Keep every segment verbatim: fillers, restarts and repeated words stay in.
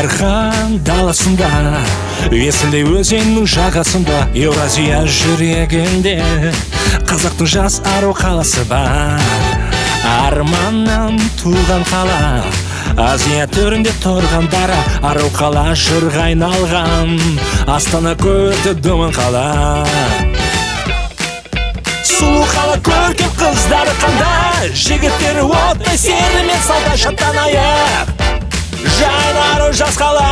Дархан даласында, есілдей өзеннің жағасында, Еуразия жүрегінде қазақтың жас ару қаласы бар. Арманнан туған қала, Азия төрінде тұрған дара, ару қала жырға айналған, Астана көті думан қала. Сұлу қала көркем қыздары қандай, жігіттері оттай серімен салда шаттанайық. Жайнары жас қала,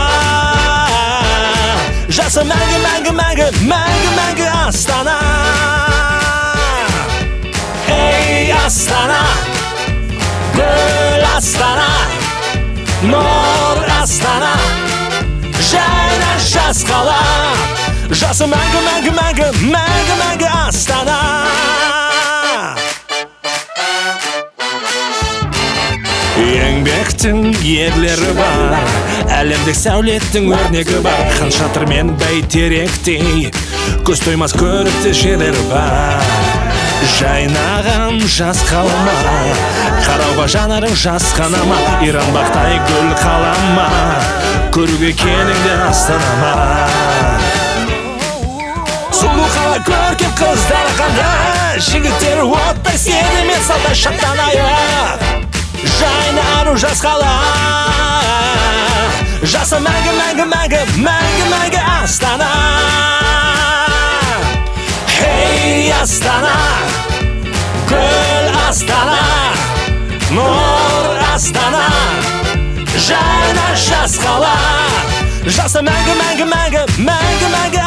жасы мәңгі, мәңгі, мәңгі, мәңгі, мәңгі Астана. Ей Астана, гүл Астана, нұр Астана, жайна жас қала, жасы мәңгі, мәңгі, мәңгі, мәңгі, мәңгі Астана. Еңбектің ерлері бар, әлемдік сәулеттің өрнегі бар, хан шатыр мен бәйтеректей көз тоймас көрікті жерлері бар. Жайнаған жас қалама, қарауға жанарың жасқанама, Иран бақтай гүл қалама, көруге келіңдер Астанама. Сұлу қала көркем қыздары қандай, жігіттері оттай серімен салда шаттанайық. Жайнары жас қала, жасы мәңгі, мәңгі, мәңгі, мәңгі, мәңгі Астана. Хей Астана, гүл Астана, нұр Астана, жайна жас қала, жасы мәңгі, мәңгі, мәңгі, мәңгі, мәңгі